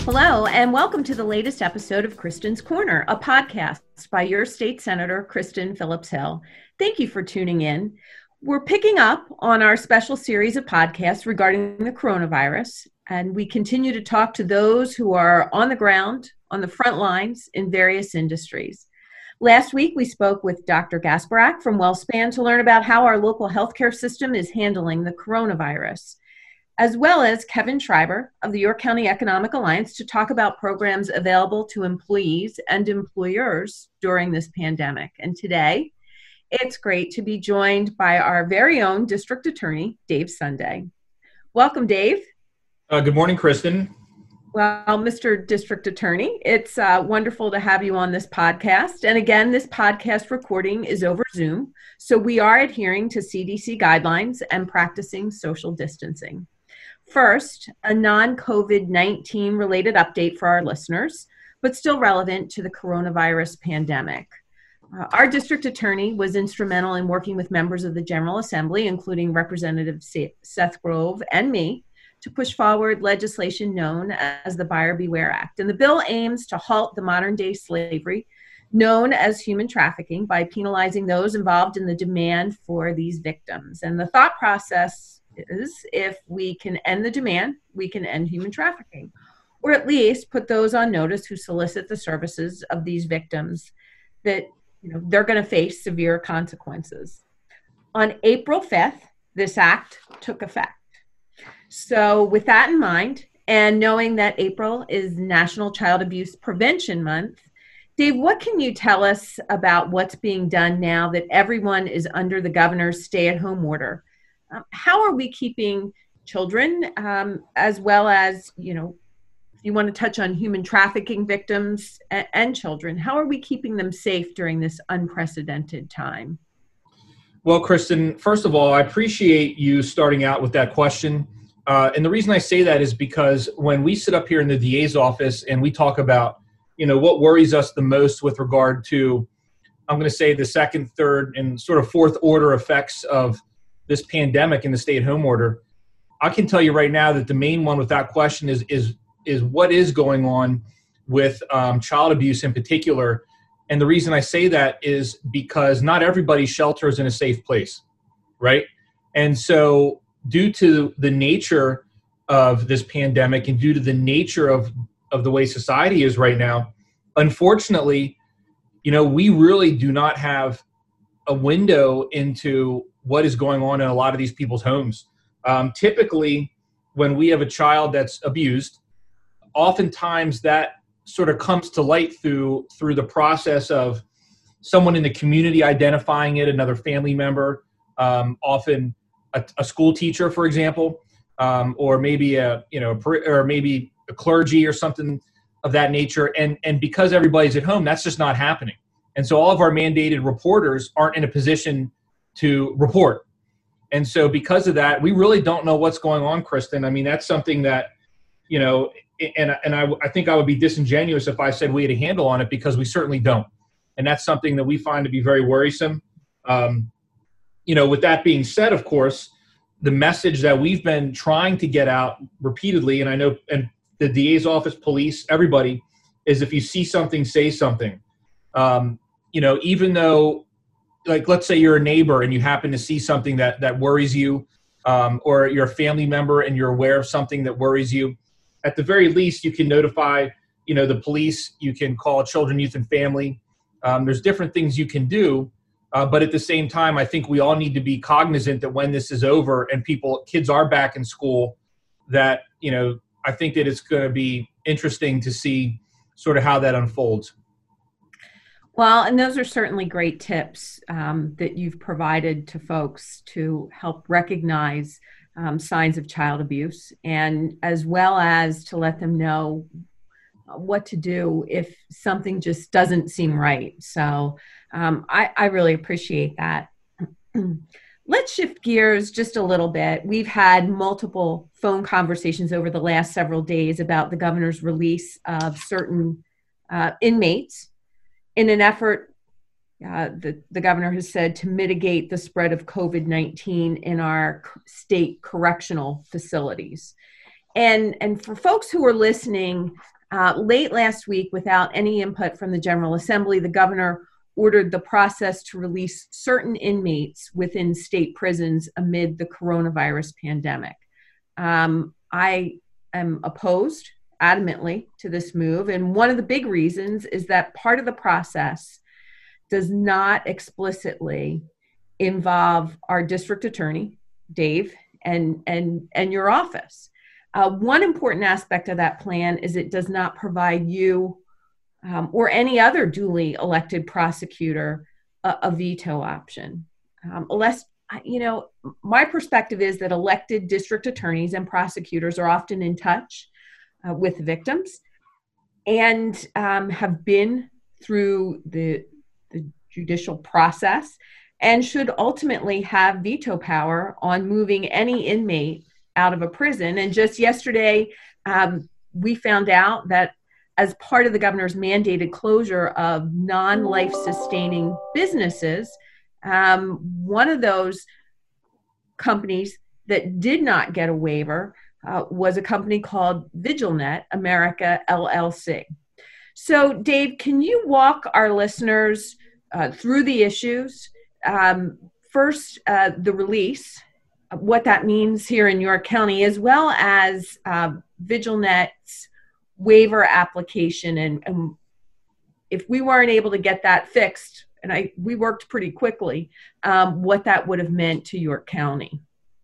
Hello, and welcome to the latest episode of Kristen's Corner, a podcast by your state senator, Kristen Phillips Hill. Thank you for tuning in. We're picking up on our special series of podcasts regarding the coronavirus, and we continue to talk to those who are on the ground, on the front lines in various industries. Last week, we spoke with Dr. Gasparak from WellSpan to learn about how our local healthcare system is handling the coronavirus, as well as Kevin Schreiber of the York County Economic Alliance to talk about programs available to employees and employers during this pandemic. And today, it's great to be joined by our very own District Attorney, Dave Sunday. Welcome, Dave. Good morning, Kristen. Well, Mr. District Attorney, it's wonderful to have you on this podcast. And again, this podcast recording is over Zoom, so we are adhering to CDC guidelines and practicing social distancing. First, a non-COVID-19 related update for our listeners, but still relevant to the coronavirus pandemic. Our district attorney was instrumental in working with members of the General Assembly, including Representative Seth Grove and me, to push forward legislation known as the Buyer Beware Act. And the bill aims to halt the modern day slavery known as human trafficking by penalizing those involved in the demand for these victims. And the thought process is, if we can end the demand, we can end human trafficking, or at least put those on notice who solicit the services of these victims that they're going to face severe consequences. On April 5th, this act took effect. So with that in mind, and knowing that April is National Child Abuse Prevention Month, Dave, what can you tell us about what's being done now that everyone is under the governor's stay-at-home order? How are we keeping children, as well as, if you want to touch on human trafficking victims and children, how are we keeping them safe during this unprecedented time? Well, Kristen, first of all, I appreciate you starting out with that question. And the reason I say that is because when we sit up here in the DA's office and we talk about, what worries us the most with regard to, I'm going to say the second, third, and sort of fourth order effects of this pandemic and the stay-at-home order, I can tell you right now that the main one without question is what is going on with child abuse in particular. And the reason I say that is because not everybody's shelter is in a safe place, right? And so due to the nature of this pandemic and due to the nature of the way society is right now, unfortunately, we really do not have a window into what is going on in a lot of these people's homes. Typically, when we have a child that's abused, oftentimes that sort of comes to light through the process of someone in the community identifying it, another family member, often a school teacher, for example, or maybe maybe a clergy or something of that nature. And because everybody's at home, that's just not happening. And so all of our mandated reporters aren't in a position to report. And so because of that, we really don't know what's going on, Kristen. I mean, that's something that, I think I would be disingenuous if I said we had a handle on it, because we certainly don't. And that's something that we find to be very worrisome. With that being said, of course, the message that we've been trying to get out repeatedly, and I know, and the DA's office, police, everybody, is if you see something, say something. Even though, like, let's say you're a neighbor and you happen to see something that worries you, or you're a family member and you're aware of something that worries you, at the very least, you can notify, the police. You can call Children, Youth, and Family. There's different things you can do. But at the same time, I think we all need to be cognizant that when this is over and kids are back in school, that, I think that it's going to be interesting to see sort of how that unfolds. Well, and those are certainly great tips that you've provided to folks to help recognize signs of child abuse, and as well as to let them know what to do if something just doesn't seem right. So I really appreciate that. Let's shift gears just a little bit. We've had multiple phone conversations over the last several days about the governor's release of certain inmates in an effort, the governor has said, to mitigate the spread of COVID-19 in our state correctional facilities. And for folks who are listening, Late last week, without any input from the General Assembly, the governor ordered the process to release certain inmates within state prisons amid the coronavirus pandemic. I am opposed adamantly to this move, and one of the big reasons is that part of the process does not explicitly involve our district attorney, Dave, and your office. One important aspect of that plan is it does not provide you or any other duly elected prosecutor a veto option. Unless, my perspective is that elected district attorneys and prosecutors are often in touch with victims and have been through the judicial process and should ultimately have veto power on moving any inmate out of a prison. And just yesterday, we found out that as part of the governor's mandated closure of non-life sustaining businesses, one of those companies that did not get a waiver was a company called VigilNet America LLC. So, Dave, can you walk our listeners through the issues? First, the release, what that means here in York County, as well as VigilNet's waiver application, and if we weren't able to get that fixed, and we worked pretty quickly, what that would have meant to York County.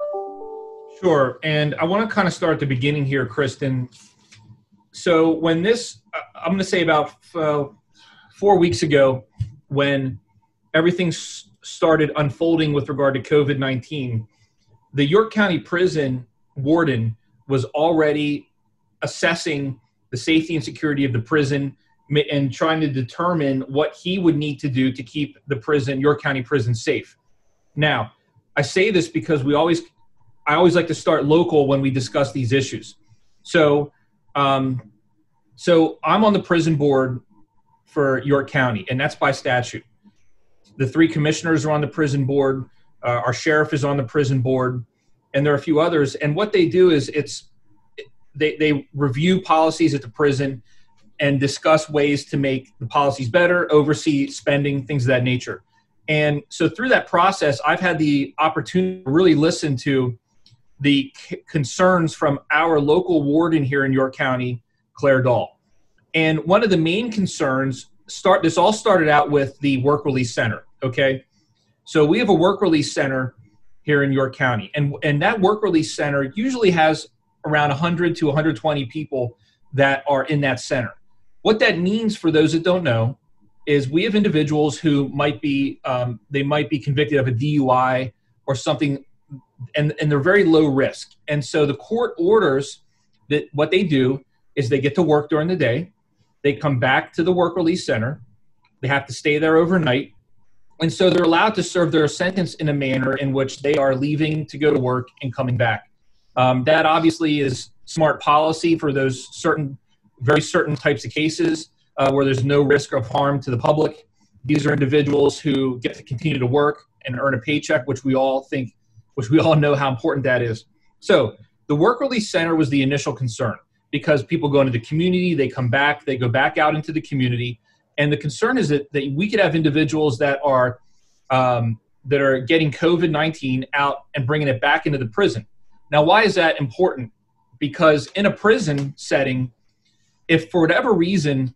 Sure, and I want to kind of start at the beginning here, Kristen. So when this, I'm going to say about 4 weeks ago, when everything started unfolding with regard to COVID-19, the York County Prison warden was already assessing the safety and security of the prison and trying to determine what he would need to do to keep the prison, York County Prison, safe. Now, I say this because I always like to start local when we discuss these issues. So I'm on the prison board for York County, and that's by statute. The 3 commissioners are on the prison board. Our sheriff is on the prison board, and there are a few others. And what they do is they review policies at the prison and discuss ways to make the policies better, oversee spending, things of that nature. And so through that process, I've had the opportunity to really listen to the concerns from our local warden here in York County, Claire Dahl. And one of the main concerns, this all started out with the Work Release Center, okay? So we have a Work Release Center here in York County, and that Work Release Center usually has around 100 to 120 people that are in that center. What that means, for those that don't know, is we have individuals who might be convicted of a DUI or something, and they're very low risk. And so the court orders that what they do is they get to work during the day, they come back to the Work Release Center, they have to stay there overnight, and so they're allowed to serve their sentence in a manner in which they are leaving to go to work and coming back. That obviously is smart policy for those very certain types of cases where there's no risk of harm to the public. These are individuals who get to continue to work and earn a paycheck, which we all know how important that is. So the Work Release Center was the initial concern, because people go into the community, they come back, they go back out into the community. And the concern is that we could have individuals that are getting COVID-19 out and bringing it back into the prison. Now, why is that important? Because in a prison setting, if for whatever reason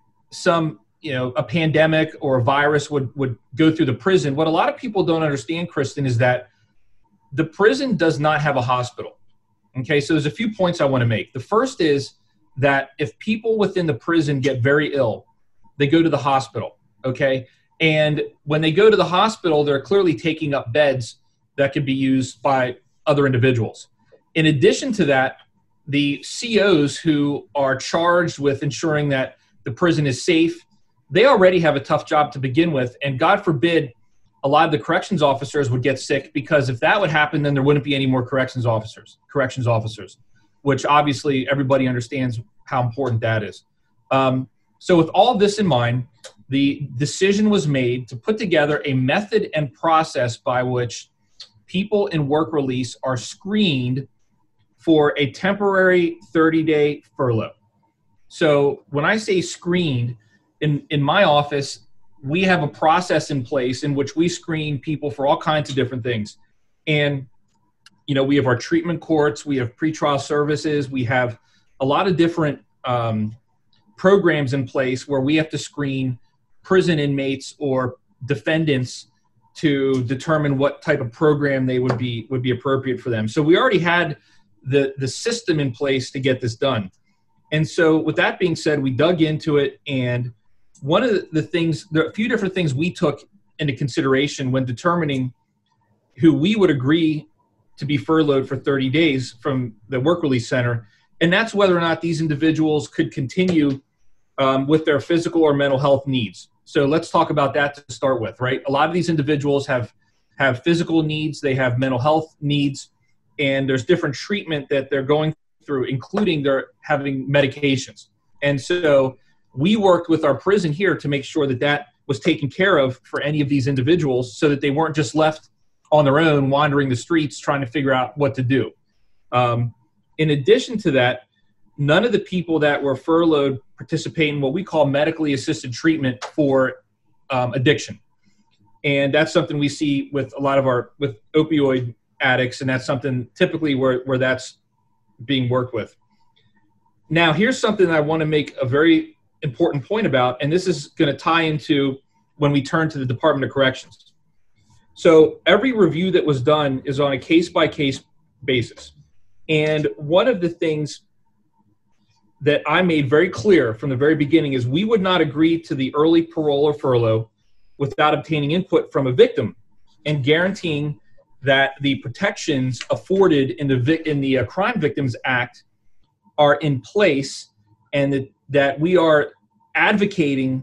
a pandemic or a virus would go through the prison, what a lot of people don't understand, Kristen, is that the prison does not have a hospital. Okay, so there's a few points I want to make. The first is that if people within the prison get very ill, they go to the hospital, okay? And when they go to the hospital, they're clearly taking up beds that could be used by other individuals. In addition to that, the COs who are charged with ensuring that the prison is safe, they already have a tough job to begin with. And God forbid, a lot of the corrections officers would get sick, because if that would happen, then there wouldn't be any more corrections officers, which obviously everybody understands how important that is. So with all this in mind, the decision was made to put together a method and process by which people in work release are screened for a temporary 30-day furlough. So when I say screened, in my office, we have a process in place in which we screen people for all kinds of different things. And, we have our treatment courts, we have pretrial services, we have a lot of different programs in place where we have to screen prison inmates or defendants to determine what type of program they would be appropriate for them. So we already had the system in place to get this done. And so with that being said, we dug into it, and one of the things, there are a few different things we took into consideration when determining who we would agree to be furloughed for 30 days from the work release center. And that's whether or not these individuals could continue with their physical or mental health needs. So let's talk about that to start with, right? A lot of these individuals have physical needs, they have mental health needs, and there's different treatment that they're going through, including they're having medications. And so we worked with our prison here to make sure that that was taken care of for any of these individuals so that they weren't just left on their own wandering the streets trying to figure out what to do. In addition to that, none of the people that were furloughed participate in what we call medically assisted treatment for addiction. And that's something we see with a lot of with opioid addicts, and that's something typically where that's being worked with. Now, here's something that I want to make a very important point about, and this is going to tie into when we turn to the Department of Corrections. So every review that was done is on a case-by-case basis. And one of the things that I made very clear from the very beginning is we would not agree to the early parole or furlough without obtaining input from a victim and guaranteeing that the protections afforded in the Crime Victims Act are in place, and that we are advocating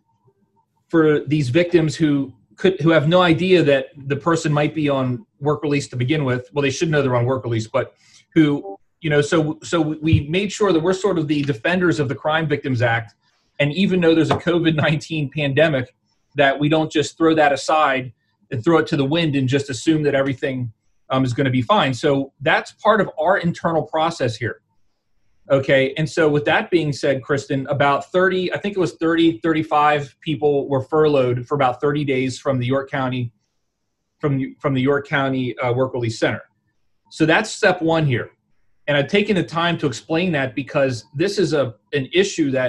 for these victims who have no idea that the person might be on work release to begin with. Well, they should know they're on work release, but who, so we made sure that we're sort of the defenders of the Crime Victims Act. And even though there's a COVID-19 pandemic, that we don't just throw that aside and throw it to the wind and just assume that everything is going to be fine. So that's part of our internal process here. Okay. And so with that being said, Kristen, about 35 people were furloughed for about 30 days from the York County, from the York County Work Release Center. So that's step one here. And I've taken the time to explain that because this is an issue that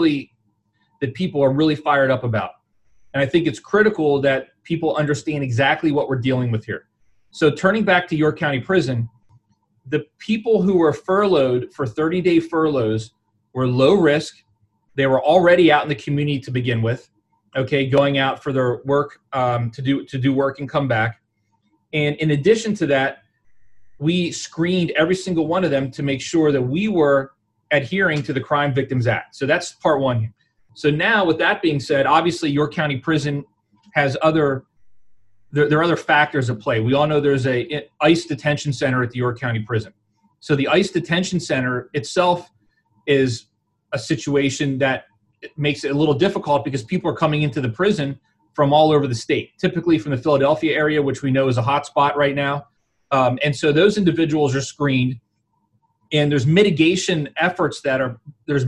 people are really fired up about. And I think it's critical that people understand exactly what we're dealing with here. So turning back to York County Prison, the people who were furloughed for 30-day furloughs were low risk. They were already out in the community to begin with, okay, going out for their work to do work and come back. And in addition to that, we screened every single one of them to make sure that we were adhering to the Crime Victims Act. So that's part one. So now, with that being said, obviously York County Prison has there are other factors at play. We all know there's a ICE detention center at the York County Prison. So the ICE detention center itself is a situation that makes it a little difficult because people are coming into the prison from all over the state, typically from the Philadelphia area, which we know is a hot spot right now. And so those individuals are screened, and there's mitigation efforts that are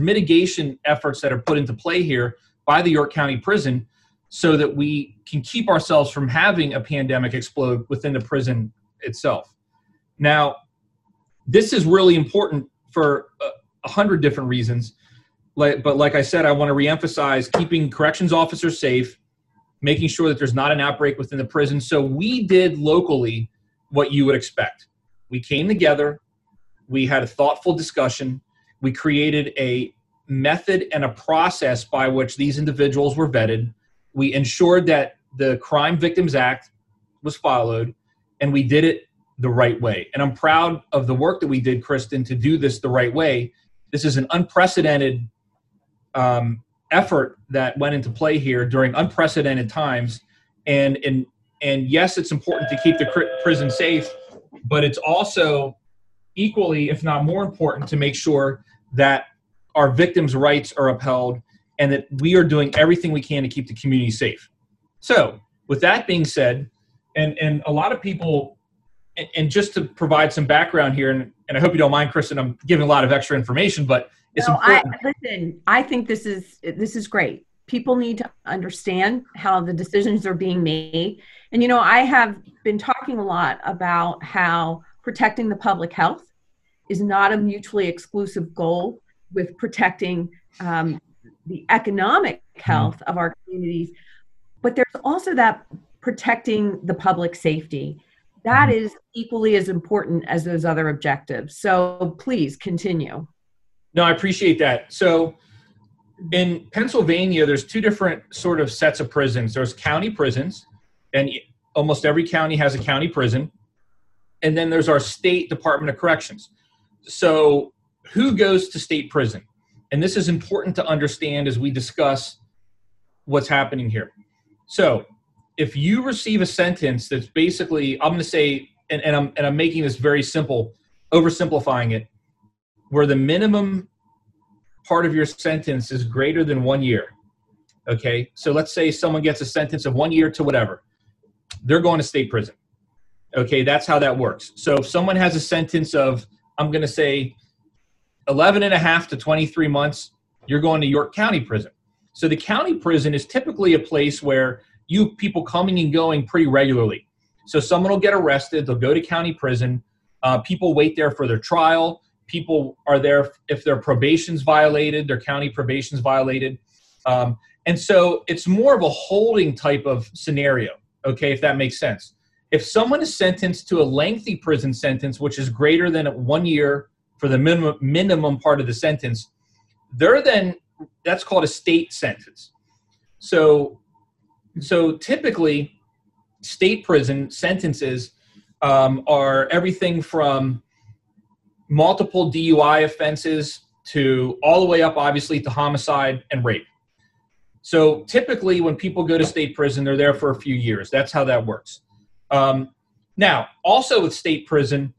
put into play here by the York County Prison so that we can keep ourselves from having a pandemic explode within the prison itself. Now, this is really important for 100 different reasons. But like I said, I want to reemphasize keeping corrections officers safe, making sure that there's not an outbreak within the prison. So we did locally what you would expect. We came together, we had a thoughtful discussion, we created a method and a process by which these individuals were vetted. We ensured that the Crime Victims Act was followed, and we did it the right way. And I'm proud of the work that we did, Kristen, to do this the right way. This is an unprecedented effort that went into play here during unprecedented times. And yes, it's important to keep the prison safe, but it's also equally, if not more important, to make sure that our victims' rights are upheld and that we are doing everything we can to keep the community safe. So with that being said, and a lot of people, and just to provide some background here, and I hope you don't mind, Kristen, I'm giving a lot of extra information, but It's No, I important. listen, I think this is great. People need to understand how the decisions are being made. And I have been talking a lot about how protecting the public health is not a mutually exclusive goal with protecting the economic Mhm. health of our communities. But there's also that protecting the public safety. That Mhm. is equally as important as those other objectives. So please continue. No, I appreciate that. So in Pennsylvania, there's two different sort of sets of prisons. There's county prisons, and almost every county has a county prison. And then there's our state Department of Corrections. So who goes to state prison? And this is important to understand as we discuss what's happening here. So if you receive a sentence that's basically, I'm going to say, and I'm making this very simple, oversimplifying it, where the minimum part of your sentence is greater than 1 year. Okay, so let's say someone gets a sentence of 1 year to whatever, they're going to state prison. Okay, that's how that works. So if someone has a sentence of, I'm going to say 11 and a half to 23 months, you're going to York County Prison. So the county prison is typically a place where you have people coming and going pretty regularly. So someone will get arrested, they'll go to county prison. People wait there for their trial. People are there if their probation's violated, their county probation's violated. And so it's more of a holding type of scenario, okay, if that makes sense. If someone is sentenced to a lengthy prison sentence, which is greater than 1 year for the minimum part of the sentence, that's called a state sentence. So typically, state prison sentences are everything from multiple DUI offenses to all the way up, obviously, to homicide and rape. So typically, when people go to state prison, they're there for a few years. That's how that works. Now, also with state prison,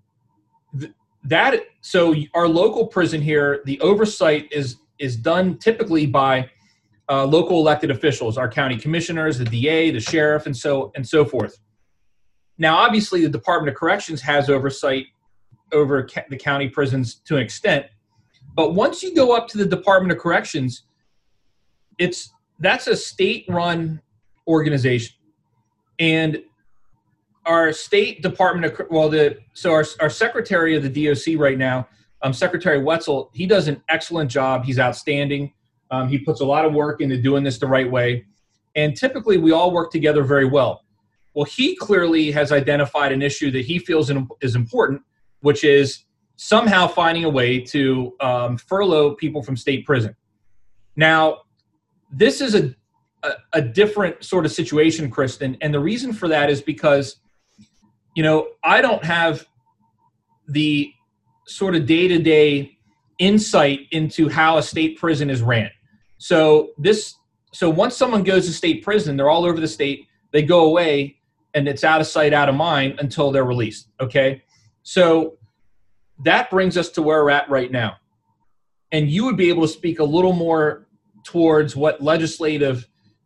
so our local prison here, the oversight is done typically by local elected officials, our county commissioners, the DA, the sheriff, and so forth. Now, obviously, the Department of Corrections has oversight over the county prisons to an extent, but once you go up to the Department of Corrections, that's a state-run organization, and our state department of our secretary of the DOC right now, Secretary Wetzel, he does an excellent job. He's outstanding. He puts a lot of work into doing this the right way, and typically we all work together very well. Well, he clearly has identified an issue that he feels is important, which is somehow finding a way to furlough people from state prison. Now, this is a different sort of situation, Kristen, and the reason for that is because I don't have the sort of day-to-day insight into how a state prison is ran. So once someone goes to state prison, they're all over the state, they go away, and it's out of sight, out of mind until they're released, okay? So that brings us to where we're at right now. And you would be able to speak a little more towards what legislatively,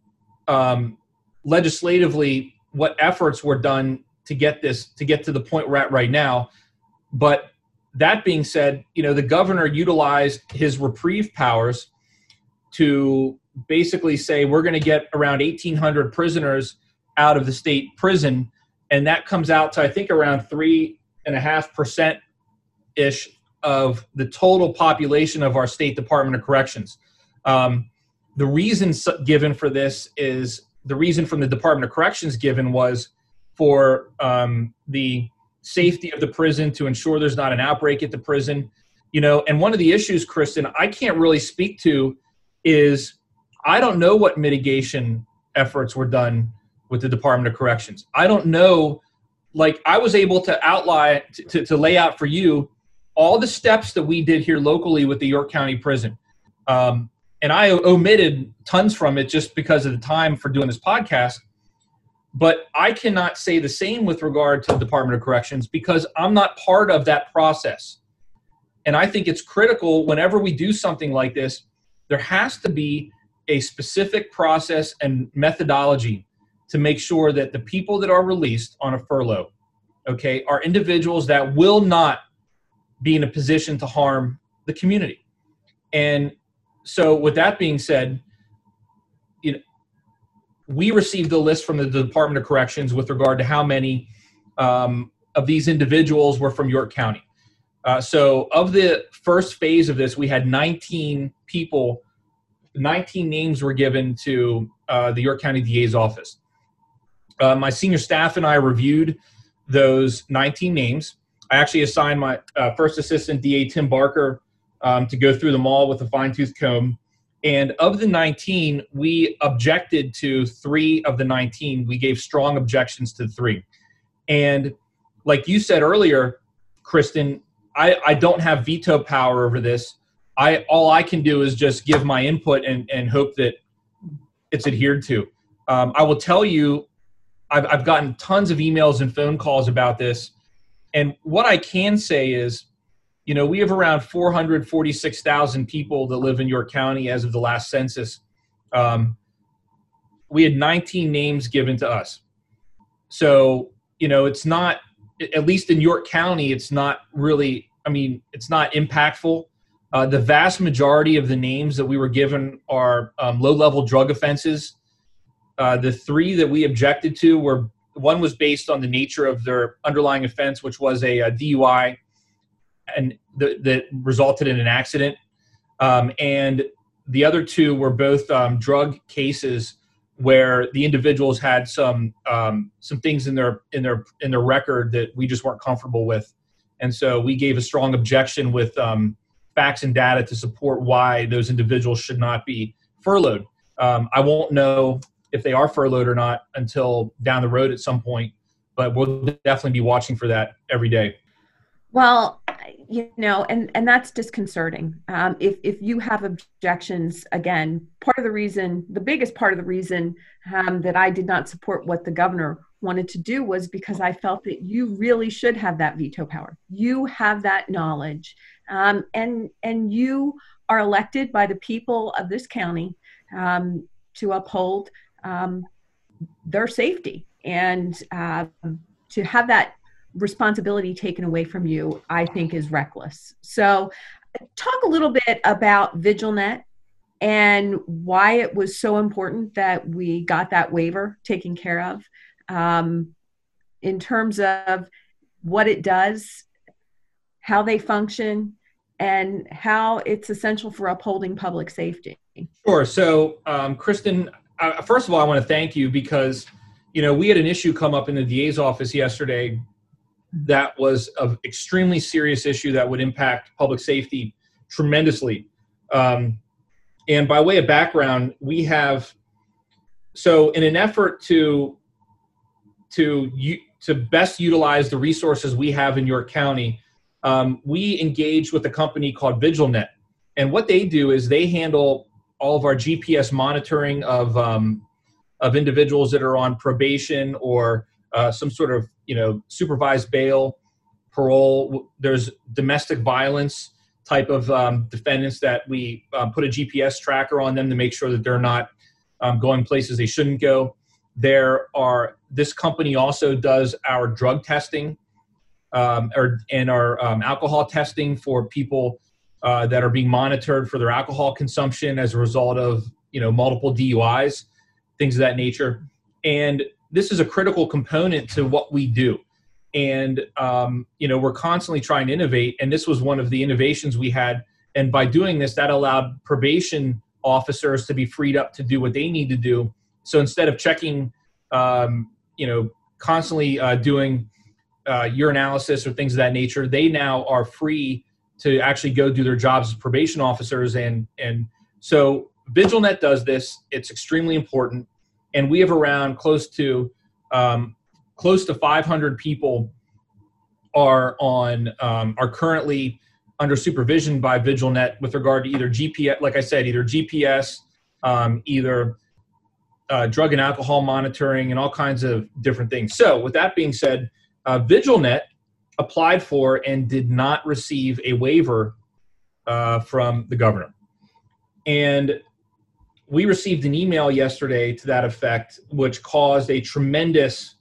what efforts were done to get to the point we're at right now. But that being said, the governor utilized his reprieve powers to basically say we're going to get around 1,800 prisoners out of the state prison, and that comes out to I think around 3.5% ish of the total population of our state Department of Corrections. The reason given for this is the reason from the Department of Corrections given was for the safety of the prison, to ensure there's not an outbreak at the prison, and one of the issues, Kristen, I can't really speak to is I don't know what mitigation efforts were done with the Department of Corrections. I don't know, like I was able to outline, to lay out for you all the steps that we did here locally with the York County Prison. And I omitted tons from it just because of the time for doing this podcast. But I cannot say the same with regard to the Department of Corrections because I'm not part of that process. And I think it's critical whenever we do something like this, there has to be a specific process and methodology to make sure that the people that are released on a furlough, okay, are individuals that will not be in a position to harm the community. And so with that being said, we received a list from the Department of Corrections with regard to how many of these individuals were from York County. So of the first phase of this, we had 19 people, 19 names were given to the York County DA's office. My senior staff and I reviewed those 19 names. I actually assigned my first assistant DA, Tim Barker, to go through them all with a fine-tooth comb. And of the 19, we objected to 3 of the 19. We gave strong objections to 3. And like you said earlier, Kristen, I don't have veto power over this. All I can do is just give my input and hope that it's adhered to. I will tell you, I've gotten tons of emails and phone calls about this. And what I can say is, we have around 446,000 people that live in York County as of the last census. We had 19 names given to us. So, it's not, at least in York County, it's not really, it's not impactful. The vast majority of the names that we were given are low-level drug offenses. The 3 that we objected to were, one was based on the nature of their underlying offense, which was a DUI, and that resulted in an accident. And the other 2 were both drug cases where the individuals had some things in their record that we just weren't comfortable with. And so we gave a strong objection with facts and data to support why those individuals should not be furloughed. I won't know if they are furloughed or not until down the road at some point, but we'll definitely be watching for that every day. Well, and that's disconcerting. If you have objections, again, the biggest part of the reason that I did not support what the governor wanted to do was because I felt that you really should have that veto power. You have that knowledge, and you are elected by the people of this county to uphold their safety, and to have that responsibility taken away from you, I think, is reckless. So talk a little bit about VigilNet and why it was so important that we got that waiver taken care of, in terms of what it does, how they function, and how it's essential for upholding public safety. Sure. So, Kristen, first of all, I want to thank you because, we had an issue come up in the DA's office yesterday that was an extremely serious issue that would impact public safety tremendously. And by way of background, we have, so in an effort to best utilize the resources we have in York County, we engaged with a company called VigilNet. And what they do is they handle all of our GPS monitoring of individuals that are on probation or some sort of, supervised bail, parole. There's domestic violence type of defendants that we put a GPS tracker on them to make sure that they're not going places they shouldn't go. This company also does our drug testing and our alcohol testing for people that are being monitored for their alcohol consumption as a result of, multiple DUIs, things of that nature. And this is a critical component to what we do. And, we're constantly trying to innovate. And this was one of the innovations we had. And by doing this, that allowed probation officers to be freed up to do what they need to do. So instead of checking, constantly doing urinalysis or things of that nature, they now are free to actually go do their jobs as probation officers. And so VigilNet does this. It's extremely important. And we have around close to 500 people are currently under supervision by VigilNet with regard to either GPS, like I said, either GPS, either drug and alcohol monitoring, and all kinds of different things. So with that being said, VigilNet applied for and did not receive a waiver from the governor. And we received an email yesterday to that effect, which caused a tremendous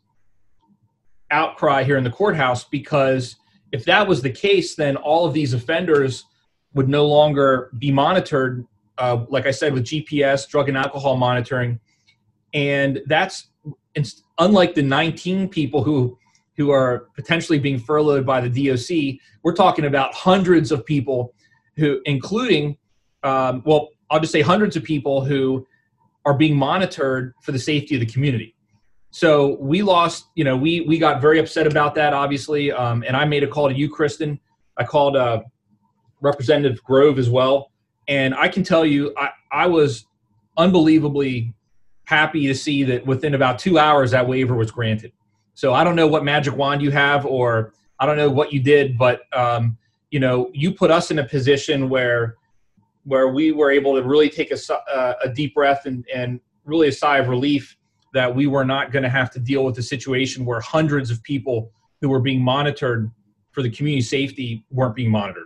outcry here in the courthouse, because if that was the case, then all of these offenders would no longer be monitored, like I said, with GPS, drug and alcohol monitoring. And that's unlike the 19 people who are potentially being furloughed by the DOC. We're talking about hundreds of people who, including, well, I'll just say hundreds of people who are being monitored for the safety of the community. So we lost, we got very upset about that, obviously. And I made a call to you, Kristen. I called Representative Grove as well. And I can tell you, I was unbelievably happy to see that within about 2 hours that waiver was granted. So I don't know what magic wand you have, or I don't know what you did, but you put us in a position where we were able to really take a deep breath and really a sigh of relief that we were not going to have to deal with a situation where hundreds of people who were being monitored for the community safety weren't being monitored.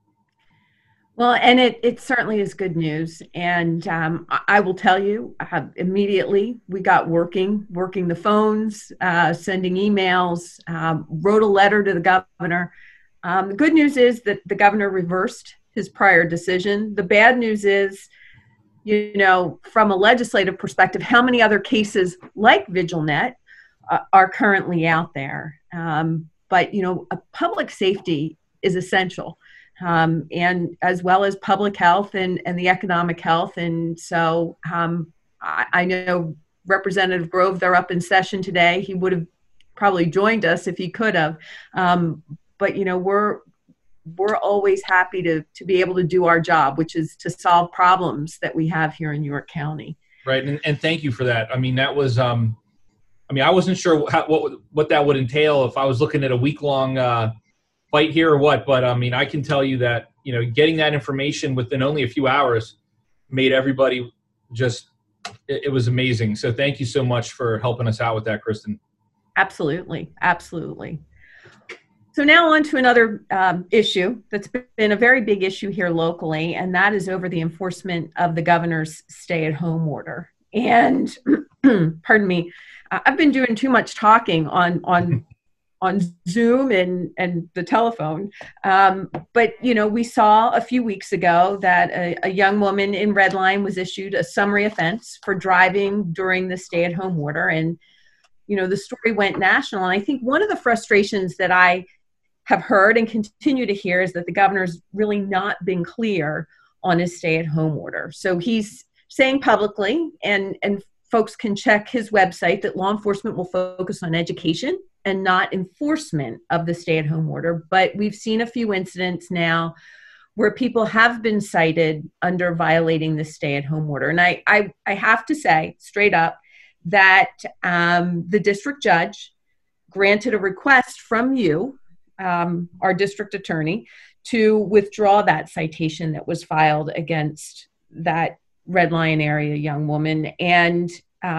Well, and it certainly is good news. And I will tell you, immediately we got working the phones, sending emails, wrote a letter to the governor. The good news is that the governor reversed his prior decision. The bad news is, from a legislative perspective, how many other cases like VigilNet are currently out there? But public safety is essential. And as well as public health and the economic health. And so I know Representative Grove, they're up in session today. He would have probably joined us if he could have. But, we're always happy to be able to do our job, which is to solve problems that we have here in York County. Right. And thank you for that. I mean, that was, I wasn't sure what that would entail if I was looking at a week-long fight here or what, but I can tell you that, getting that information within only a few hours made everybody it was amazing. So thank you so much for helping us out with that, Kristen. Absolutely. Absolutely. So now on to another issue that's been a very big issue here locally, and that is over the enforcement of the governor's stay-at-home order. And pardon me, I've been doing too much talking on Zoom and the telephone. But, we saw a few weeks ago that a young woman in Redline was issued a summary offense for driving during the stay-at-home order. And, the story went national. And I think one of the frustrations that I have heard and continue to hear is that the governor's really not been clear on his stay-at-home order. So he's saying publicly, and folks can check his website, that law enforcement will focus on education and not enforcement of the stay-at-home order. But we've seen a few incidents now where people have been cited under violating the stay-at-home order. And I have to say straight up that the district judge granted a request from you, our district attorney, to withdraw that citation that was filed against that Red Lion area young woman, and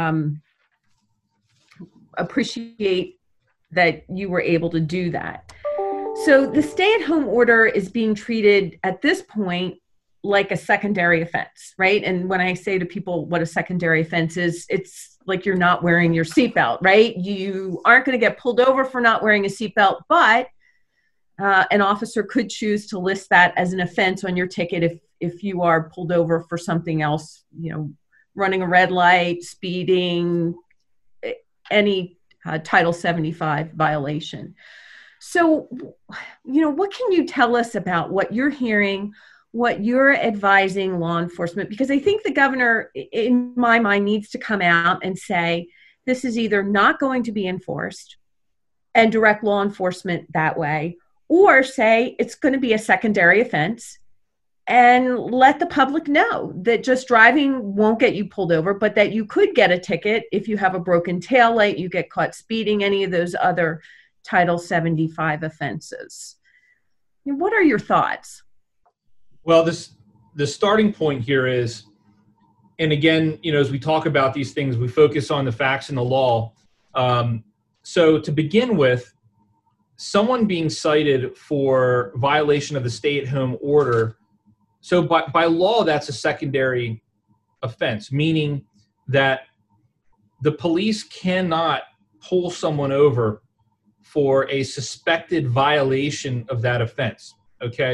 appreciate that you were able to do that. So the stay-at-home order is being treated at this point like a secondary offense, right? And when I say to people what a secondary offense is, it's like you're not wearing your seatbelt, right? You aren't going to get pulled over for not wearing a seatbelt, but an officer could choose to list that as an offense on your ticket if you are pulled over for something else, running a red light, speeding, any Title 75 violation. So, what can you tell us about what you're hearing, what you're advising law enforcement? Because I think the governor, in my mind, needs to come out and say, this is either not going to be enforced and direct law enforcement that way, or say it's going to be a secondary offense and let the public know that just driving won't get you pulled over, but that you could get a ticket if you have a broken taillight, you get caught speeding, any of those other Title 75 offenses. What are your thoughts? Well, the starting point here is, and again, as we talk about these things, we focus on the facts and the law. So to begin with, someone being cited for violation of the stay-at-home order, so by law, that's a secondary offense, meaning that the police cannot pull someone over for a suspected violation of that offense, okay?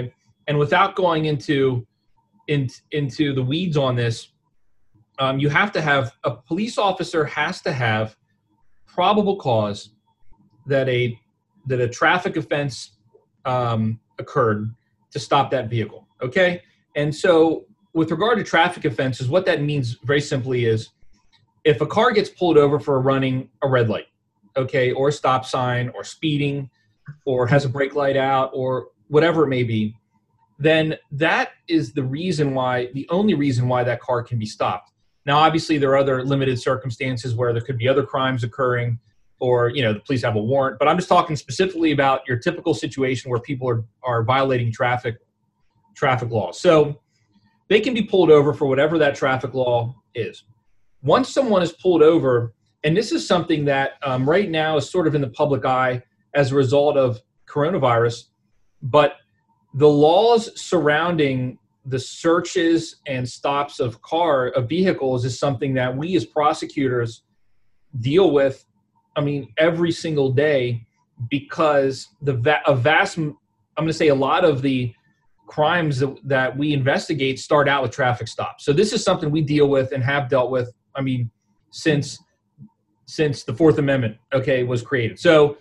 And without going into the weeds on this, you have to have a police officer has to have probable cause that a traffic offense occurred to stop that vehicle. Okay, and so with regard to traffic offenses, what that means very simply is if a car gets pulled over for running a red light, okay, or a stop sign, or speeding, or has a brake light out, or whatever it may be, then that is the only reason why that car can be stopped. Now, obviously, there are other limited circumstances where there could be other crimes occurring, or the police have a warrant. But I'm just talking specifically about your typical situation where people are violating traffic laws. So they can be pulled over for whatever that traffic law is. Once someone is pulled over, and this is something that right now is sort of in the public eye as a result of coronavirus, but the laws surrounding the searches and stops of vehicles is something that we as prosecutors deal with, every single day, because a lot of the crimes that we investigate start out with traffic stops. So this is something we deal with and have dealt with, since the Fourth Amendment, was created. So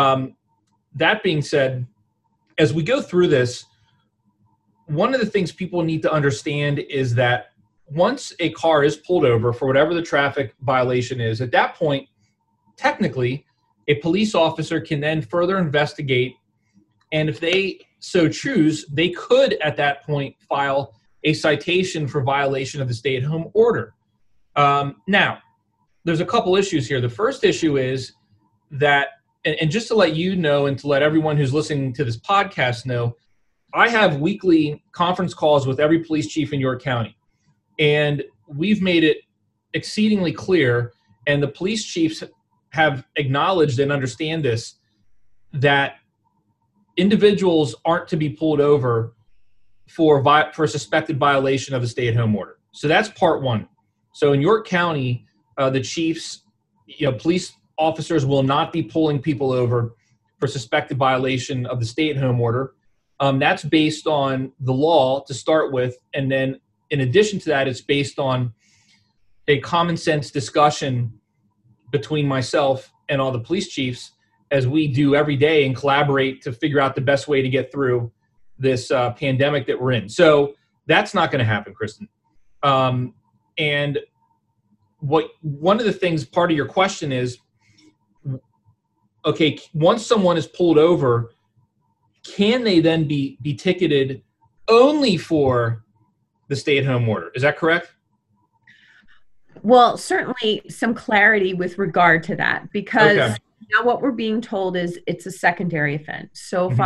that being said, as we go through this, one of the things people need to understand is that once a car is pulled over for whatever the traffic violation is, at that point, technically, a police officer can then further investigate, and if they so choose, they could at that point file a citation for violation of the stay-at-home order. Now, there's a couple issues here. The first issue is that, and just to let you know and to let everyone who's listening to this podcast know, I have weekly conference calls with every police chief in York County. And we've made it exceedingly clear, and the police chiefs have acknowledged and understand this, that individuals aren't to be pulled over for suspected violation of the stay-at-home order. So that's part one. So in York County, the chiefs, police officers will not be pulling people over for suspected violation of the stay-at-home order. That's based on the law to start with. And then in addition to that, it's based on a common sense discussion between myself and all the police chiefs, as we do every day and collaborate to figure out the best way to get through this pandemic that we're in. So that's not going to happen, Kristen. And one of the things, part of your question is, okay, once someone is pulled over, can they then be ticketed only for the stay-at-home order? Is that correct? Well, certainly some clarity with regard to that, because now what we're being told is it's a secondary offense. So if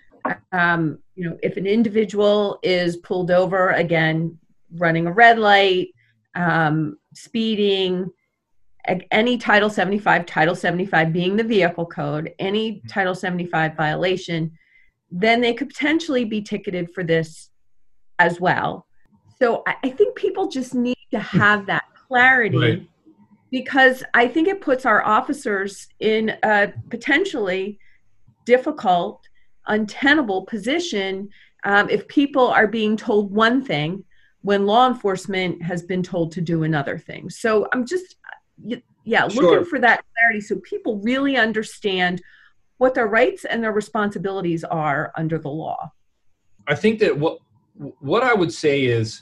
if an individual is pulled over, again, running a red light, speeding, any Title 75 being the vehicle code, any Title 75 violation, then they could potentially be ticketed for this as well. So I think people just need to have that clarity, right? Because I think it puts our officers in a potentially difficult, untenable position if people are being told one thing when law enforcement has been told to do another thing. So I'm just, looking for that clarity so people really understand what their rights and their responsibilities are under the law. I think that what I would say is,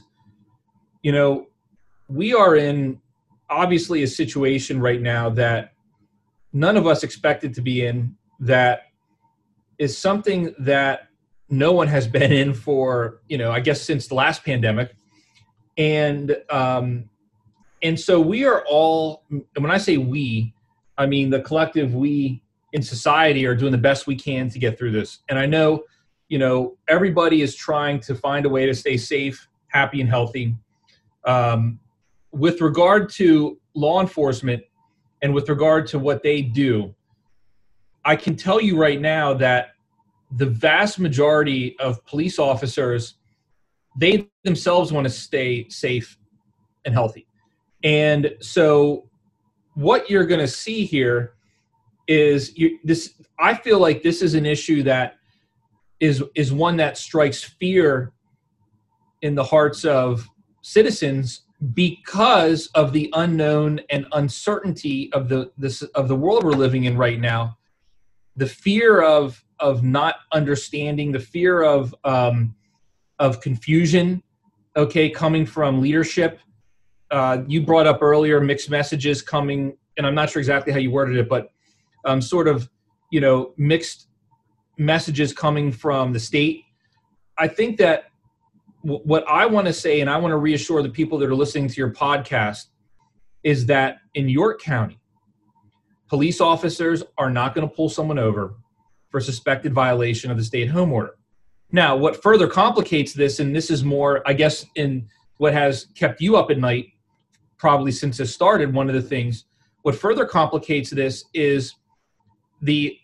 we are in obviously a situation right now that none of us expected to be in, that is something that no one has been in for, I guess since the last pandemic. And so we are all, and when I say we, I mean the collective we in society are doing the best we can to get through this. And I know, everybody is trying to find a way to stay safe, happy, and healthy. With regard to law enforcement and with regard to what they do, I can tell you right now that the vast majority of police officers, they themselves want to stay safe and healthy. And so what you're going to see here is I feel like this is an issue that is one that strikes fear in the hearts of citizens because of the unknown and uncertainty of the world we're living in right now. The fear of not understanding, the fear of confusion, okay, coming from leadership. You brought up earlier mixed messages coming, and I'm not sure exactly how you worded it, but sort of, mixed messages coming from the state. I think that what I want to say, and I want to reassure the people that are listening to your podcast, is that in York County, police officers are not going to pull someone over for suspected violation of the stay-at-home order. Now, what further complicates this, and this is more, I guess, in what has kept you up at night, probably since it started, one of the things, what further complicates this is the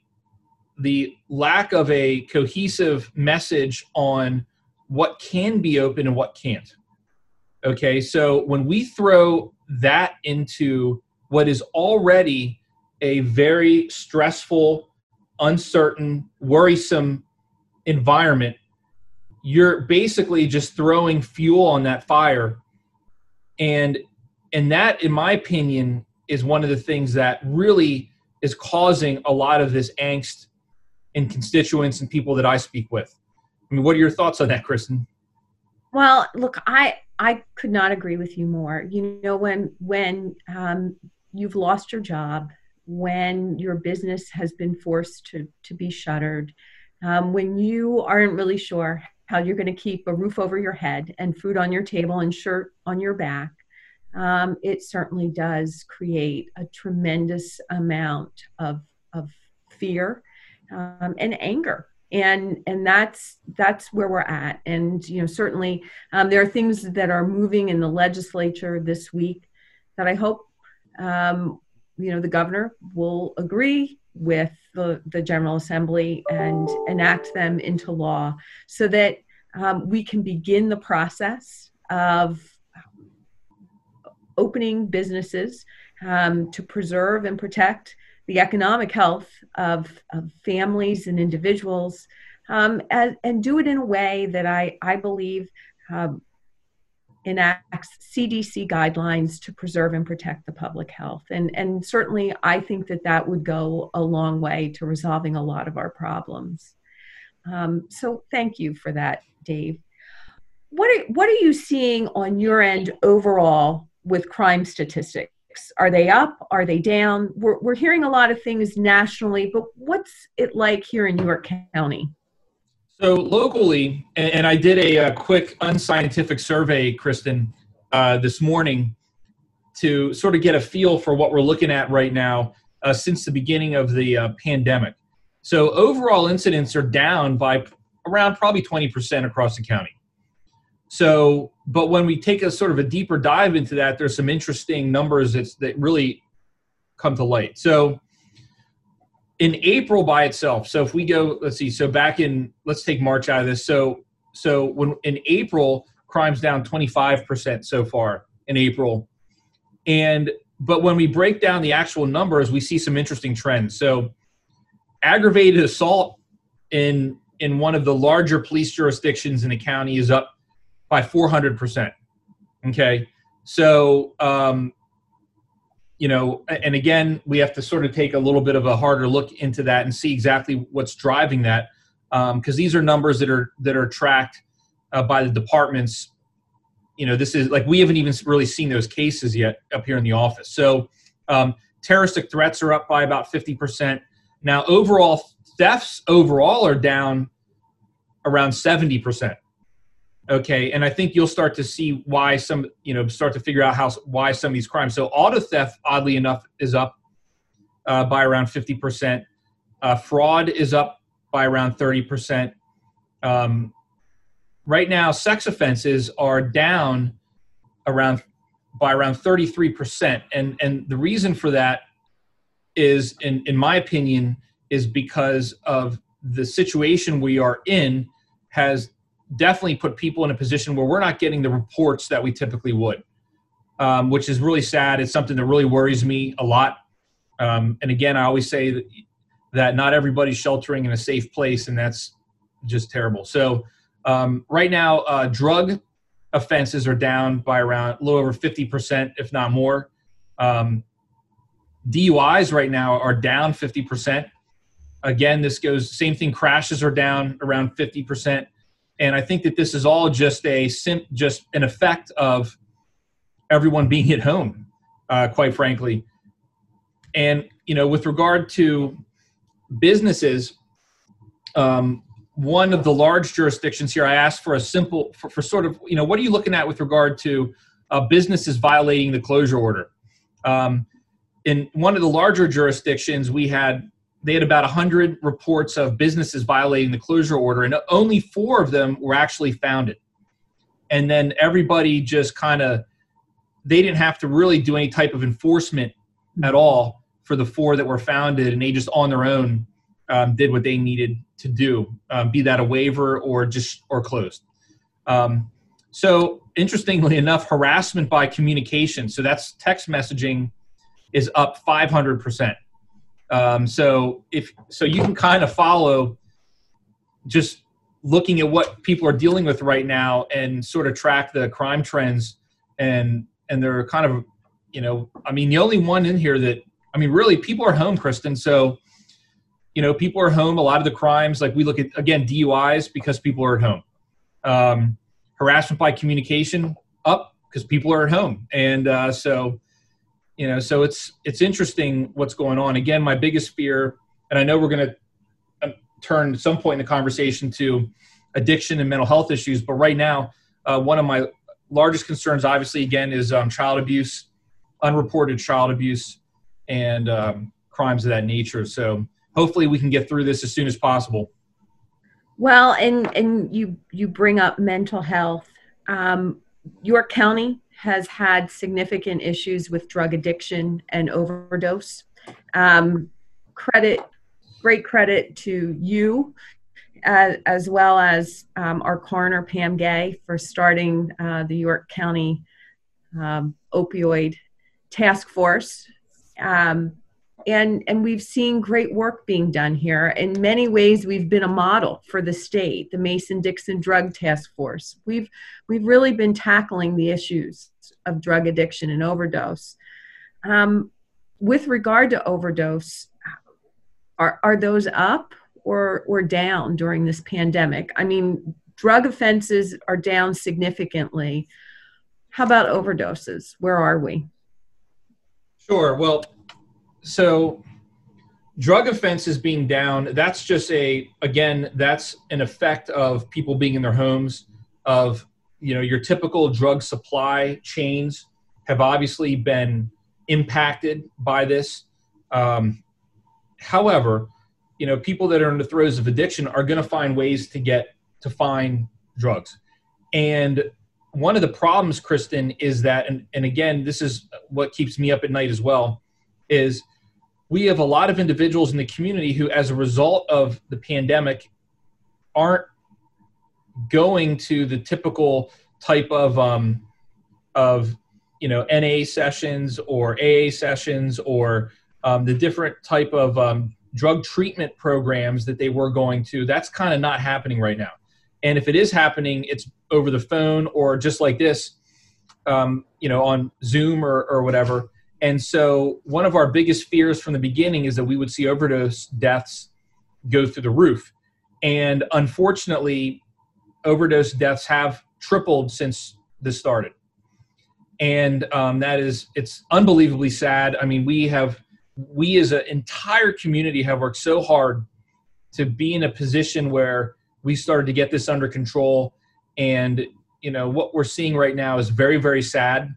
lack of a cohesive message on what can be open and what can't. Okay, so when we throw that into what is already a very stressful, uncertain, worrisome environment, you're basically just throwing fuel on that fire. And that, in my opinion, is one of the things that really is causing a lot of this angst in constituents and people that I speak with. I mean, what are your thoughts on that, Kristen? Well, look, I could not agree with you more. When you've lost your job, when your business has been forced to be shuttered, when you aren't really sure how you're going to keep a roof over your head and food on your table and shirt on your back, it certainly does create a tremendous amount of fear and anger. And that's where we're at. And, certainly there are things that are moving in the legislature this week that I hope, the governor will agree with the General Assembly and enact them into law so that we can begin the process of opening businesses to preserve and protect the economic health of families and individuals, and do it in a way that I believe enacts CDC guidelines to preserve and protect the public health. And certainly I think that would go a long way to resolving a lot of our problems. So thank you for that, Dave. What are you seeing on your end overall with crime statistics? Are they up? Are they down? We're hearing a lot of things nationally, but what's it like here in York County? So locally, and I did a quick unscientific survey, Kristen, this morning to sort of get a feel for what we're looking at right now since the beginning of the pandemic. So overall incidents are down by around probably 20% across the county. So, but when we take a sort of a deeper dive into that, there's some interesting numbers that really come to light. So in April by itself, so if we go, let's take March out of this. So when in April, crime's down 25% so far in April. But when we break down the actual numbers, we see some interesting trends. So aggravated assault in one of the larger police jurisdictions in the county is up by 400%. Okay. So, and again, we have to sort of take a little bit of a harder look into that and see exactly what's driving that. Because these are numbers that are tracked by the departments. This is like, we haven't even really seen those cases yet up here in the office. So terroristic threats are up by about 50%. Now, overall thefts are down around 70%. Okay, and I think you'll start to see why start to figure out why some of these crimes. So auto theft, oddly enough, is up by around 50%. Fraud is up by around 30%. Right now, sex offenses are down by around 33%. And the reason for that is, in my opinion, is because of the situation we are in has definitely put people in a position where we're not getting the reports that we typically would, which is really sad. It's something that really worries me a lot. And again, I always say that not everybody's sheltering in a safe place, and that's just terrible. So right now, drug offenses are down by around a little over 50%, if not more. DUIs right now are down 50%. Again, this goes, same thing, crashes are down around 50%. And I think that this is all just just an effect of everyone being at home, quite frankly. And, with regard to businesses, one of the large jurisdictions here, I asked for for sort of, what are you looking at with regard to businesses violating the closure order? In one of the larger jurisdictions, they had about 100 reports of businesses violating the closure order, and only 4 of them were actually founded. And then everybody just they didn't have to really do any type of enforcement at all for the 4 that were founded, and they just on their own did what they needed to do, be that a waiver or closed. So interestingly enough, harassment by communication, so that's text messaging, is up 500%. So you can kind of follow just looking at what people are dealing with right now and sort of track the crime trends, and they're kind of, the only one in here that, really people are home, Kristen. So, people are home. A lot of the crimes, like we look at, again, DUIs because people are at home. Harassment by communication up because people are at home. And so it's interesting what's going on. Again, my biggest fear, and I know we're going to turn at some point in the conversation to addiction and mental health issues, but right now, one of my largest concerns, obviously, again, is child abuse, unreported child abuse, and crimes of that nature. So hopefully we can get through this as soon as possible. Well, and you bring up mental health. York County has had significant issues with drug addiction and overdose. Great credit to you, as well as our coroner, Pam Gay, for starting the York County opioid task force. And we've seen great work being done here. In many ways, we've been a model for the state, the Mason-Dixon Drug Task Force. We've really been tackling the issues of drug addiction and overdose. With regard to overdose, are those up or down during this pandemic? Drug offenses are down significantly. How about overdoses? Where are we? Sure. Well, so drug offenses being down, that's just that's an effect of people being in their homes, of, your typical drug supply chains have obviously been impacted by this. However, people that are in the throes of addiction are going to find ways to find drugs. And one of the problems, Kristen, is that, and again, this is what keeps me up at night as well, is we have a lot of individuals in the community who, as a result of the pandemic, aren't going to the typical type of NA sessions or AA sessions or the different type of drug treatment programs that they were going to. That's kind of not happening right now. And if it is happening, it's over the phone or just like this, on Zoom or whatever. And so one of our biggest fears from the beginning is that we would see overdose deaths go through the roof. And unfortunately, overdose deaths have tripled since this started. And it's unbelievably sad. We as an entire community have worked so hard to be in a position where we started to get this under control. And, what we're seeing right now is very, very sad.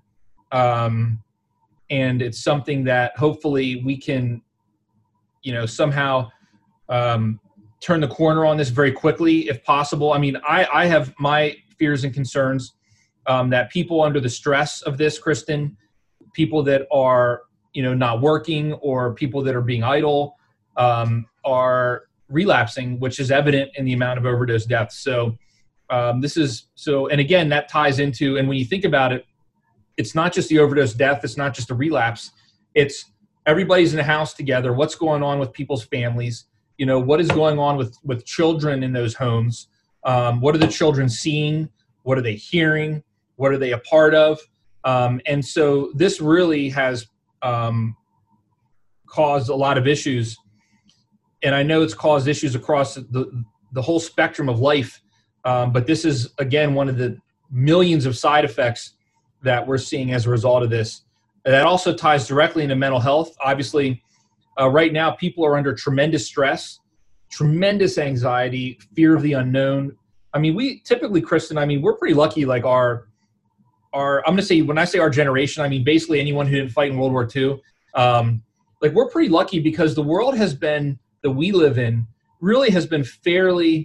And it's something that hopefully we can, somehow turn the corner on this very quickly, if possible. I have my fears and concerns that people under the stress of this, Kristen, people that are, not working or people that are being idle are relapsing, which is evident in the amount of overdose deaths. So and again, that ties into, and when you think about it, it's not just the overdose death. It's not just a relapse. It's everybody's in the house together. What's going on with people's families? what is going on with children in those homes? What are the children seeing? What are they hearing? What are they a part of? And so this really has caused a lot of issues. And I know it's caused issues across the whole spectrum of life. But this is, again, one of the millions of side effects that we're seeing as a result of this. That also ties directly into mental health. Obviously, right now, people are under tremendous stress, tremendous anxiety, fear of the unknown. I mean, we typically, Kristen, we're pretty lucky, like I'm going to say, when I say our generation, I mean, basically anyone who didn't fight in World War II. Like, we're pretty lucky because the world has been, that we live in, really has been fairly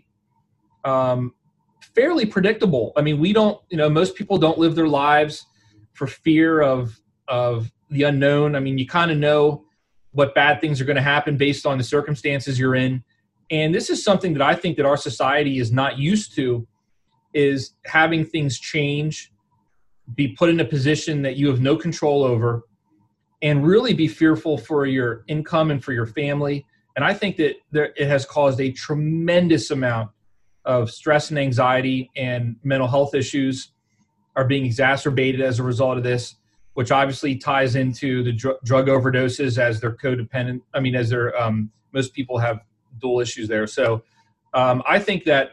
predictable. I mean, we don't, most people don't live their lives for fear of the unknown. I mean, you kind of know what bad things are going to happen based on the circumstances you're in. And this is something that I think that our society is not used to, is having things change, be put in a position that you have no control over, and really be fearful for your income and for your family. And I think that it has caused a tremendous amount of stress and anxiety, and mental health issues are being exacerbated as a result of this, which obviously ties into the drug overdoses as they're codependent. I mean, as they're, most people have dual issues there. So I think that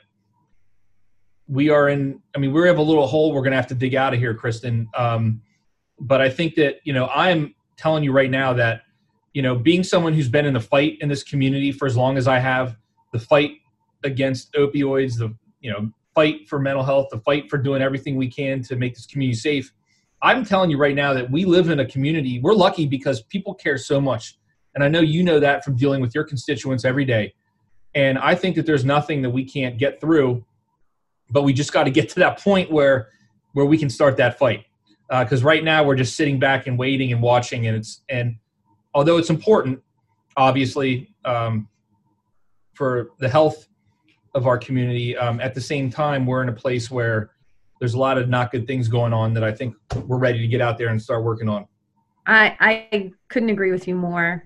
we have a little hole we're going to have to dig out of here, Kristen. But I think that, I'm telling you right now that, being someone who's been in the fight in this community for as long as I have, the fight against opioids, the fight for mental health, the fight for doing everything we can to make this community safe. I'm telling you right now that we live in a community. We're lucky because people care so much. And I know you know that from dealing with your constituents every day. And I think that there's nothing that we can't get through, but we just got to get to that point where we can start that fight. Because right now we're just sitting back and waiting and watching. And although it's important, obviously, for the health of our community, at the same time, we're in a place where there's a lot of not good things going on that I think we're ready to get out there and start working on. I couldn't agree with you more.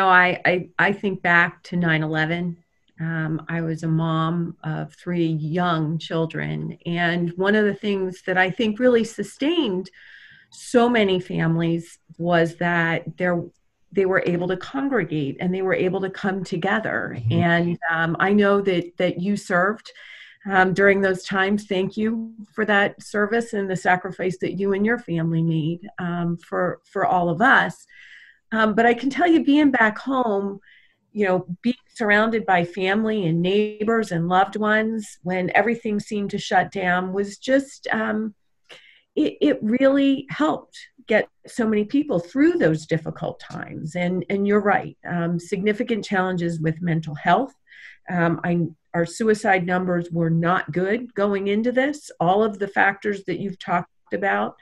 I think back to 9/11. I was a mom of 3 young children. And one of the things that I think really sustained so many families was that they were able to congregate and they were able to come together. Mm-hmm. And I know that you served during those times. Thank you for that service and the sacrifice that you and your family made for all of us. But I can tell you, being back home, being surrounded by family and neighbors and loved ones when everything seemed to shut down was just, it really helped get so many people through those difficult times. And you're right, significant challenges with mental health. Our suicide numbers were not good going into this. All of the factors that you've talked about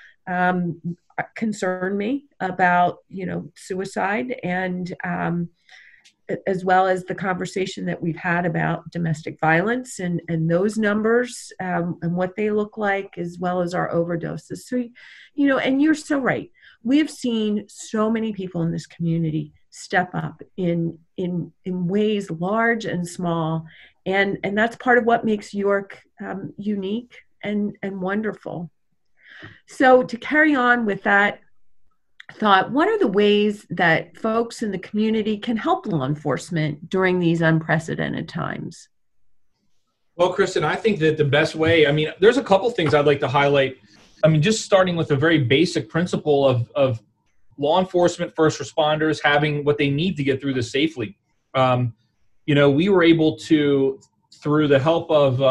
concern me about, suicide, and as well as the conversation that we've had about domestic violence and those numbers and what they look like, as well as our overdoses. So, and you're so right. We've seen so many people in this community step up in ways large and small. And that's part of what makes York unique and wonderful. So to carry on with that thought, what are the ways that folks in the community can help law enforcement during these unprecedented times? Well, Kristen, I think that the best way, there's a couple things I'd like to highlight. Just starting with a very basic principle of law enforcement, first responders having what they need to get through this safely. We were able to, through the help of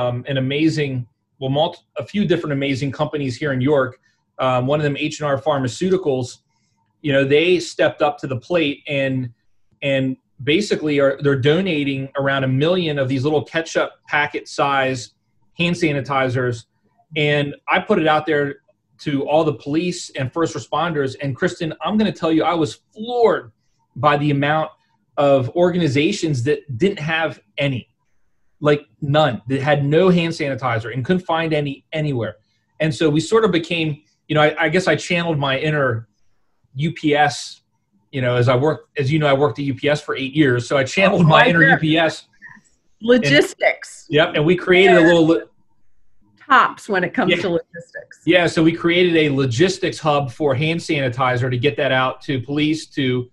a few different amazing companies here in York, one of them, H&R Pharmaceuticals, they stepped up to the plate and basically they're donating around 1 million of these little ketchup packet size hand sanitizers. And I put it out there to all the police and first responders. And Kristen, I'm going to tell you, I was floored by the amount of organizations that didn't have any, like none, that had no hand sanitizer and couldn't find any anywhere. And so we sort of became, I guess I channeled my inner UPS as I worked at UPS for 8 years. So I channeled my inner UPS. Logistics. Yep. And we created a little tops when it comes to logistics. Yeah. So we created a logistics hub for hand sanitizer to get that out to police, to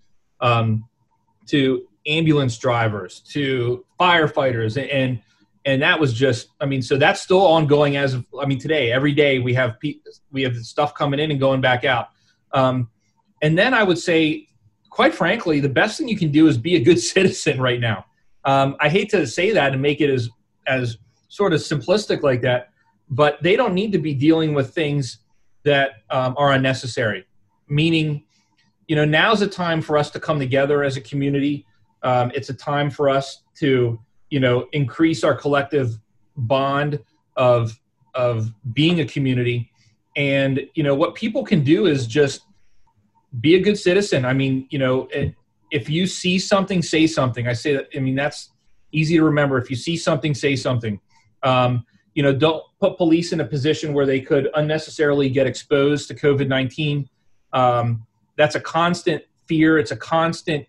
ambulance drivers, to firefighters. And that was just, so that's still ongoing as of, today, every day we have stuff coming in and going back out. And then I would say, quite frankly, the best thing you can do is be a good citizen right now. I hate to say that and make it as sort of simplistic like that, but they don't need to be dealing with things that are unnecessary. Meaning, now's a time for us to come together as a community. It's a time for us to, increase our collective bond of being a community. And, what people can do is just be a good citizen. If you see something, say something. I say that, that's easy to remember. If you see something, say something. Don't put police in a position where they could unnecessarily get exposed to COVID-19. That's a constant fear. It's a constant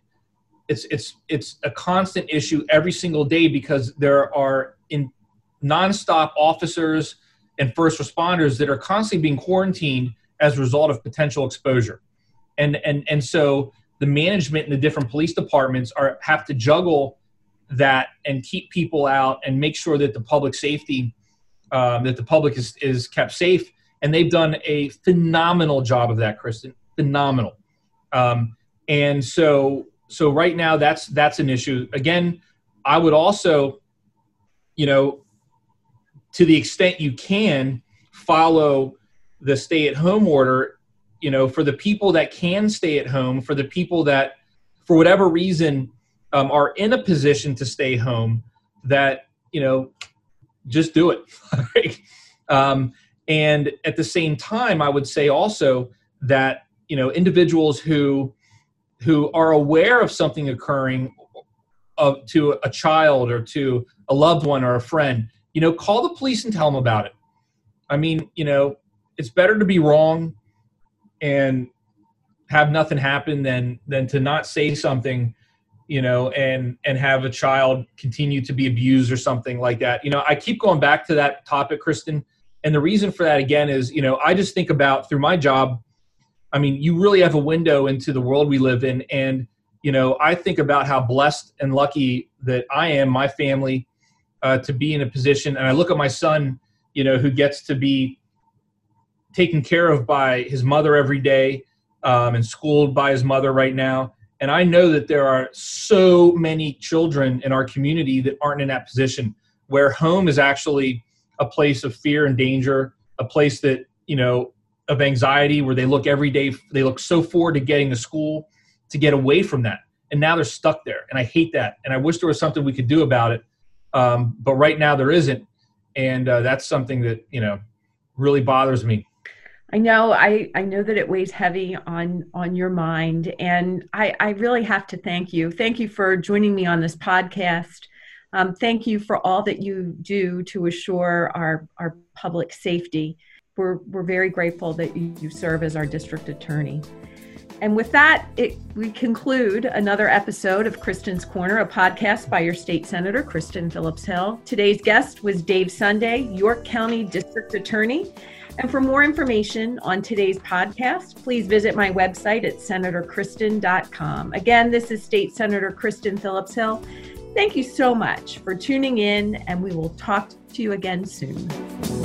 issue every single day, because there are nonstop officers and first responders that are constantly being quarantined as a result of potential exposure. And so the management in the different police departments have to juggle that and keep people out and make sure that the public safety, that the public is kept safe. And they've done a phenomenal job of that, Kristen. Phenomenal. And so right now that's an issue. Again, I would also, to the extent you can, follow the stay-at-home order, for the people that can stay at home, for the people that, for whatever reason, are in a position to stay home, that, just do it. And at the same time, I would say also that, individuals who are aware of something occurring to a child or to a loved one or a friend, call the police and tell them about it. It's better to be wrong and have nothing happen than to not say something, and have a child continue to be abused or something like that. I keep going back to that topic, Kristen. And the reason for that, again, is, I just think about, through my job, you really have a window into the world we live in. And, I think about how blessed and lucky that I am, my family, to be in a position. And I look at my son, who gets to be taken care of by his mother every day, and schooled by his mother right now. And I know that there are so many children in our community that aren't in that position, where home is actually a place of fear and danger, a place that, of anxiety, where they look every day, they look so forward to getting to school to get away from that. And now they're stuck there. And I hate that. And I wish there was something we could do about it. But right now there isn't. And that's something that, really bothers me. I know that it weighs heavy on your mind. And I really have to thank you. Thank you for joining me on this podcast. Thank you for all that you do to assure our public safety. We're very grateful that you serve as our district attorney. And with that, we conclude another episode of Kristen's Corner, a podcast by your state senator, Kristen Phillips-Hill. Today's guest was Dave Sunday, York County District Attorney. And for more information on today's podcast, please visit my website at senatorkristen.com. Again, this is State Senator Kristen Phillips-Hill. Thank you so much for tuning in, and we will talk to you again soon.